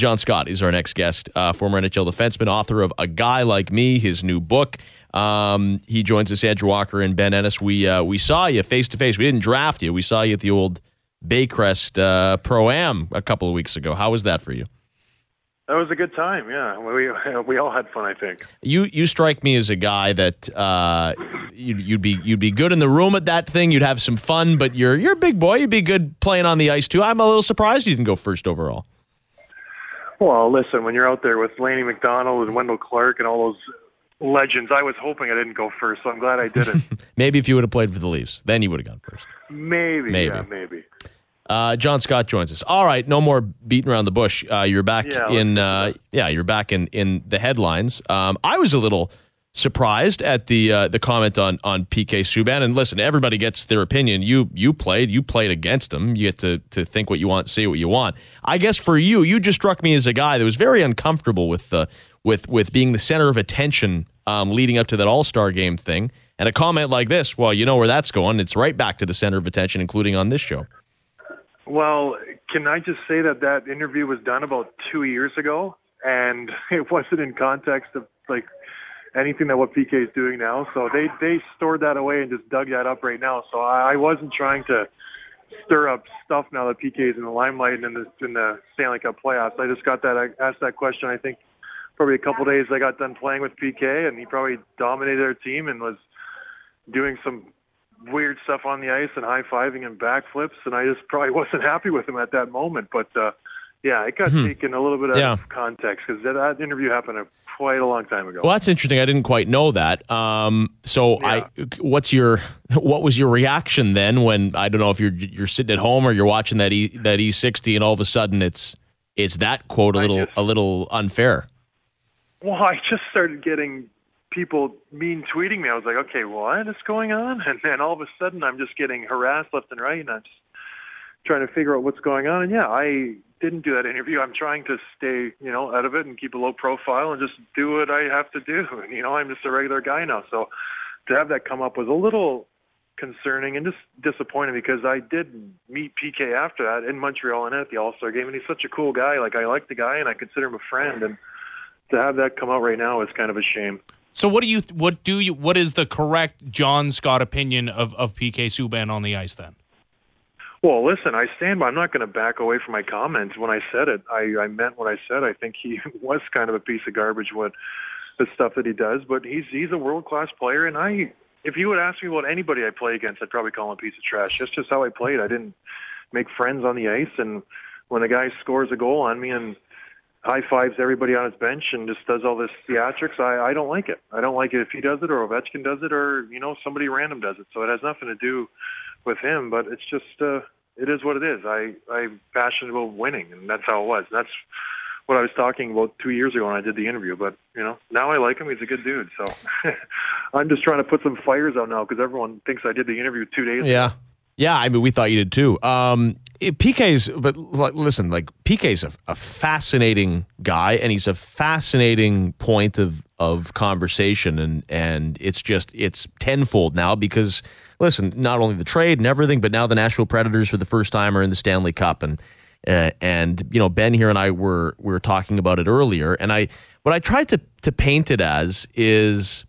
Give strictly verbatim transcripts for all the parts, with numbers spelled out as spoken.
John Scott is our next guest, uh, former N H L defenseman, author of A Guy Like Me, his new book. Um, he joins us, Andrew Walker and Ben Ennis. We uh, we saw you face-to-face. We didn't draft you. We saw you at the old Baycrest uh, Pro-Am a couple of weeks ago. How was that for you? That was a good time, yeah. We we all had fun, I think. You you strike me as a guy that uh, you'd, you'd be you'd be good in the room at that thing. You'd have some fun, but you're you're a big boy. You'd be good playing on the ice, too. I'm a little surprised you didn't go first overall. Well, listen, when you're out there with Laney McDonald and Wendell Clark and all those legends, I was hoping I didn't go first, so I'm glad I didn't. Maybe if you would have played for the Leafs, then you would have gone first. Maybe, maybe. yeah, maybe. Uh, John Scott joins us. All right, no more beating around the bush. Uh, you're back yeah, in, uh, yeah, you're back in, in the headlines. Um, I was a little surprised at the uh, the comment on on P K Subban. And listen, everybody gets their opinion. You you played, you played against him. You get to to think what you want, say what you want. I guess for you, you just struck me as a guy that was very uncomfortable with the with with being the center of attention um, leading up to that All-Star game thing. And a comment like this, well, you know where that's going. It's right back to the center of attention, including on this show. Well, can I just say that that interview was done about two years ago, and it wasn't in context of like anything that what P K is doing now. So they they stored that away and just dug that up right now. So I, I wasn't trying to stir up stuff now that P K is in the limelight and in the in the Stanley Cup playoffs. I just got that I asked that question. I think probably a couple days I got done playing with P K, and he probably dominated our team and was doing some weird stuff on the ice and high-fiving and backflips, and I just probably wasn't happy with him at that moment. But, uh, yeah, it got hmm. taken a little bit out yeah. of context because that, that interview happened a, quite a long time ago. Well, that's interesting. I didn't quite know that. Um, so, yeah. I, what's your what was your reaction then when I don't know if you're you're sitting at home or you're watching that E that E sixty and all of a sudden it's it's that quote a little just, a little unfair? Well, I just started getting people mean tweeting me. I was like, okay, what is going on? And then all of a sudden I'm just getting harassed left and right, and I'm just trying to figure out what's going on. And yeah, I didn't do that interview. I'm trying to stay, you know, out of it and keep a low profile and just do what I have to do. And, you know, I'm just a regular guy now. So to have that come up was a little concerning and just disappointing because I did meet P K after that in Montreal and at the All-Star game. And he's such a cool guy. Like, I like the guy and I consider him a friend. And to have that come out right now is kind of a shame. So what do you what do you what is the correct John Scott opinion of, of P K Subban on the ice then? Well, listen, I stand by. I'm not going to back away from my comments. When I said it, I, I meant what I said. I think he was kind of a piece of garbage with the stuff that he does, but he's he's a world class player. And I, if you would ask me about anybody I play against, I'd probably call him a piece of trash. That's just how I played. I didn't make friends on the ice, and when a guy scores a goal on me and high fives everybody on his bench and just does all this theatrics, I, I don't like it. I don't like it if he does it or Ovechkin does it or, you know, somebody random does it. So it has nothing to do with him, but it's just, uh, it is what it is. I, I'm passionate about winning, and that's how it was. That's what I was talking about two years ago when I did the interview. But, you know, now I like him. He's a good dude. So I'm just trying to put some fires out now because everyone thinks I did the interview two days yeah. ago. Yeah, I mean, we thought you did too. Um, P K's, but listen, like P K's a, a fascinating guy, and he's a fascinating point of of conversation, and and it's just it's tenfold now because listen, not only the trade and everything, but now the Nashville Predators for the first time are in the Stanley Cup, and uh, and you know Ben here and I were we were talking about it earlier, and I what I tried to to paint it as is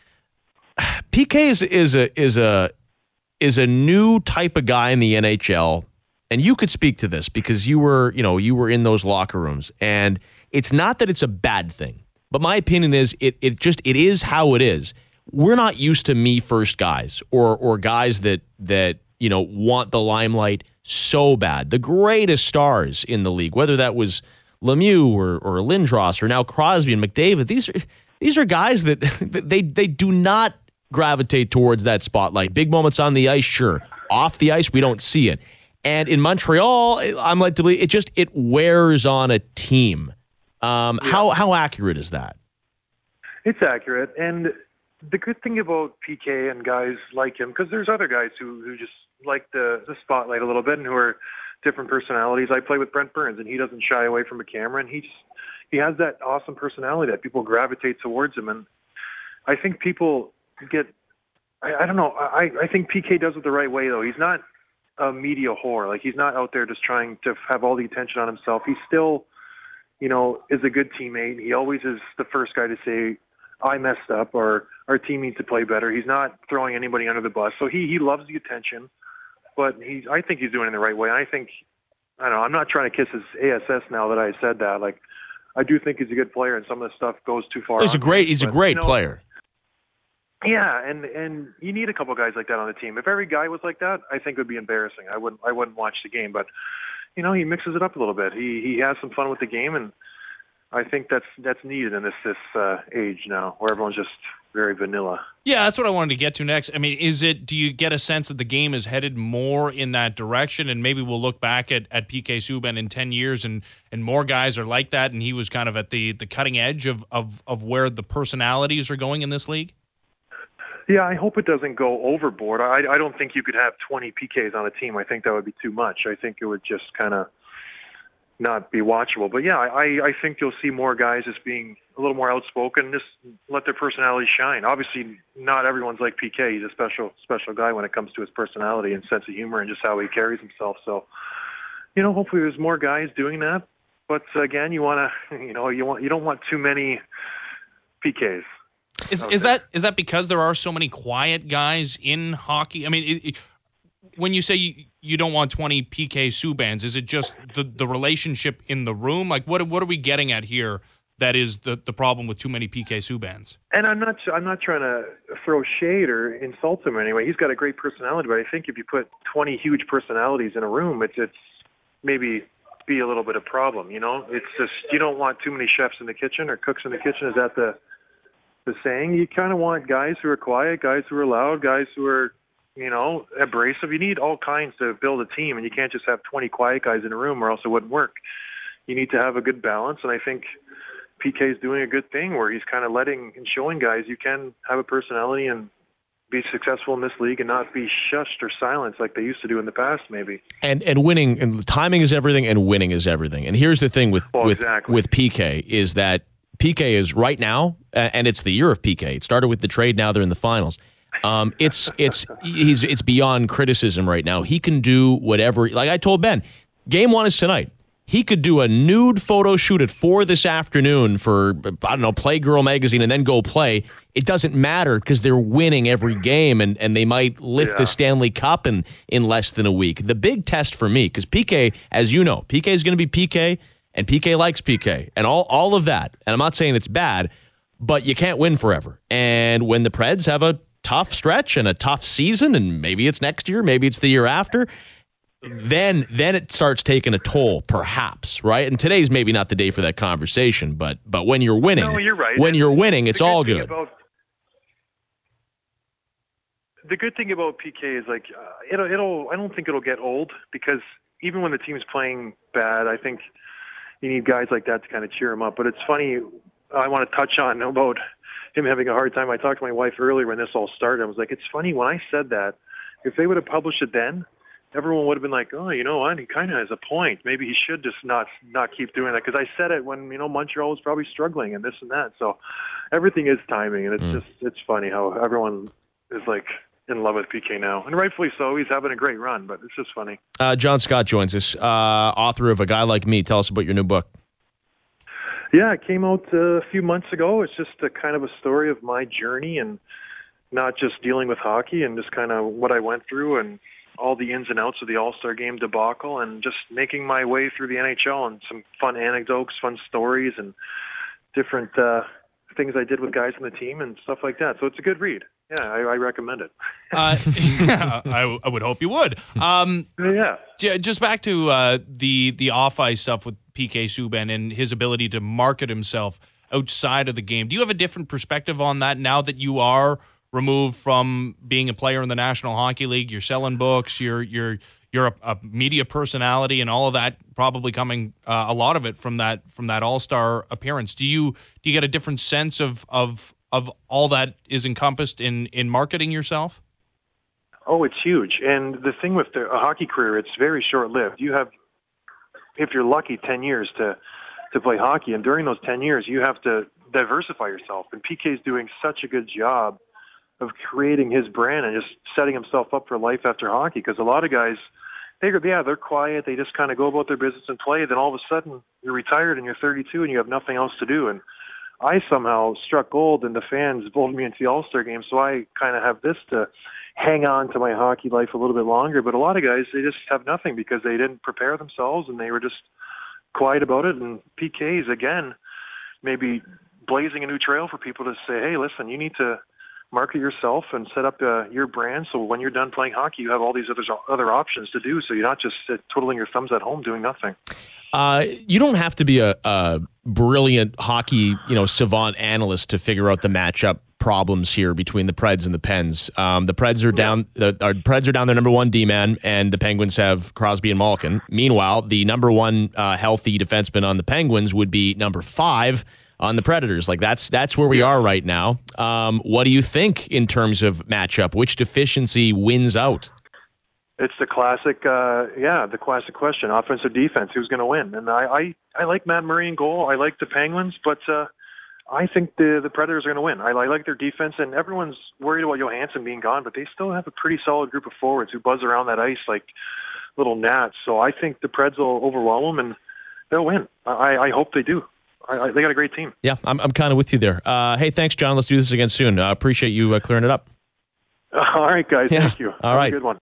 P K is is a is a is a new type of guy in the N H L, and you could speak to this because you were, you know, you were in those locker rooms, and it's not that it's a bad thing, but my opinion is it it just it is how it is. We're not used to me first guys or or guys that that, you know, want the limelight so bad. The greatest stars in the league, whether that was Lemieux or or Lindros or now Crosby and McDavid, these are these are guys that they they do not gravitate towards that spotlight. Big moments on the ice, sure. Off the ice, we don't see it. And in Montreal, I'm led to believe it just it wears on a team. Um, yeah. How how accurate is that? It's accurate, and the good thing about P K and guys like him, because there's other guys who who just like the the spotlight a little bit and who are different personalities. I play with Brent Burns, and he doesn't shy away from a camera, and he just he has that awesome personality that people gravitate towards him. And I think people get, I, I don't know, I, I think P K does it the right way, though. He's not a media whore. Like, he's not out there just trying to have all the attention on himself. He's still you know, is a good teammate. He always is the first guy to say, I messed up, or our team needs to play better. He's not throwing anybody under the bus. So he, he loves the attention, but he's, I think he's doing it the right way. And I think, I don't know, I'm not trying to kiss his A S S now that I said that. Like, I do think he's a good player, and some of the stuff goes too far. He's a great, he's but, a great you know, player. Yeah, and and you need a couple guys like that on the team. If every guy was like that, I think it would be embarrassing. I wouldn't I wouldn't watch the game. But you know, he mixes it up a little bit. He he has some fun with the game, and I think that's that's needed in this this uh, age now, where everyone's just very vanilla. Yeah, that's what I wanted to get to next. I mean, is it? Do you get a sense that the game is headed more in that direction, and maybe we'll look back at, at P K Subban in ten years, and, and more guys are like that, and he was kind of at the, the cutting edge of, of, of where the personalities are going in this league? Yeah, I hope it doesn't go overboard. I I don't think you could have twenty P Ks on a team. I think that would be too much. I think it would just kind of not be watchable. But yeah, I, I think you'll see more guys just being a little more outspoken, just let their personality shine. Obviously, not everyone's like P K. He's a special special guy when it comes to his personality and sense of humor and just how he carries himself. So, you know, hopefully there's more guys doing that. But again, you want to, you know, you want you don't want too many P Ks. Is is that is that because there are so many quiet guys in hockey? I mean, it, it, when you say you, you don't want twenty P K Subbans, is it just the, the relationship in the room? Like, what what are we getting at here that is the, the problem with too many P K Subbans? And I'm not I'm not trying to throw shade or insult him anyway. He's got a great personality, but I think if you put twenty huge personalities in a room, it's it's maybe be a little bit of problem. You know, it's just you don't want too many chefs in the kitchen or cooks in the kitchen. Is that the the saying? You kind of want guys who are quiet, guys who are loud, guys who are, you know, abrasive. You need all kinds to build a team, and you can't just have twenty quiet guys in a room or else it wouldn't work. You need to have a good balance, and I think P K is doing a good thing where he's kind of letting and showing guys you can have a personality and be successful in this league and not be shushed or silenced like they used to do in the past, maybe. And and winning, and timing is everything, and winning is everything. And here's the thing with well, with, exactly. with P K is that P K is right now, and it's the year of P K. It started with the trade. Now they're in the finals. Um, it's it's he's it's beyond criticism right now. He can do whatever. Like I told Ben, game one is tonight. He could do a nude photo shoot at four this afternoon for, I don't know, Playgirl magazine and then go play. It doesn't matter because they're winning every game, and, and they might lift yeah. the Stanley Cup in, in less than a week. The big test for me, because P K, as you know, P K is going to be P K, and P K likes P K, and all, all of that. And I'm not saying it's bad, but you can't win forever. And when the Preds have a tough stretch and a tough season, and maybe it's next year, maybe it's the year after, then then it starts taking a toll, perhaps, right? And today's maybe not the day for that conversation, but but when you're winning, no, you're right. when and you're winning, it's good all good. About, the good thing about P K is like uh, it'll it'll I don't think it'll get old, because even when the team's playing bad, I think you need guys like that to kind of cheer him up. But it's funny, I want to touch on about him having a hard time. I talked to my wife earlier when this all started. I was like, it's funny, when I said that, if they would have published it then, everyone would have been like, oh, you know what, he kind of has a point. Maybe he should just not not keep doing that. Because I said it when, you know, Montreal was probably struggling and this and that. So everything is timing, and it's mm. just it's funny how everyone is like in love with P K now, and rightfully so. He's having a great run, but it's just funny. Uh, John Scott joins us, uh, author of A Guy Like Me. Tell us about your new book. Yeah, it came out uh, a few months ago. It's just a kind of a story of my journey, and not just dealing with hockey, and just kind of what I went through and all the ins and outs of the All-Star Game debacle, and just making my way through the N H L, and some fun anecdotes, fun stories, and different uh, things I did with guys on the team and stuff like that. So it's a good read. Yeah, I, I recommend it. uh, yeah, I, I would hope you would. Um, yeah. Just back to uh, the the off-ice stuff with P K Subban and his ability to market himself outside of the game. Do you have a different perspective on that now that you are removed from being a player in the National Hockey League? You're selling books, you're you're you're a, a media personality, and all of that probably coming uh, a lot of it from that from that All-Star appearance. Do you do you get a different sense of of of all that is encompassed in in marketing yourself? Oh, it's huge. And the thing with the, a hockey career, it's very short-lived. You have, if you're lucky, ten years to to play hockey, and during those ten years, you have to diversify yourself. And P K is doing such a good job of creating his brand and just setting himself up for life after hockey, because a lot of guys They, yeah, they're quiet. They just kind of go about their business and play. Then all of a sudden, you're retired and you're thirty-two and you have nothing else to do. And I somehow struck gold, and the fans voted me into the All-Star game. So I kind of have this to hang on to my hockey life a little bit longer. But a lot of guys, they just have nothing because they didn't prepare themselves and they were just quiet about it. And P K's, again, maybe blazing a new trail for people to say, hey, listen, you need to market yourself and set up uh, your brand so when you're done playing hockey, you have all these other other options to do, so you're not just uh, twiddling your thumbs at home doing nothing. Uh, you don't have to be a, a brilliant hockey, you know, savant analyst to figure out the matchup problems here between the Preds and the Pens. Um, the Preds are down. The our Preds are down their number one D-man, and the Penguins have Crosby and Malkin. Meanwhile, the number one uh, healthy defenseman on the Penguins would be number five on the Predators. Like that's that's where we are right now. Um, what do you think in terms of matchup? Which deficiency wins out? It's the classic, uh, yeah, the classic question: offense or defense? Who's going to win? And I, I, I like Matt Murray in goal. I like the Penguins, but uh, I think the the Predators are going to win. I, I like their defense, and everyone's worried about Johansson being gone, but they still have a pretty solid group of forwards who buzz around that ice like little gnats. So I think the Preds will overwhelm them, and they'll win. I, I hope they do. I, I, they got a great team. Yeah, I'm I'm kind of with you there. Uh, hey, thanks, John. Let's do this again soon. I uh, appreciate you uh, clearing it up. All right, guys. Yeah. Thank you. All Have right. a good one.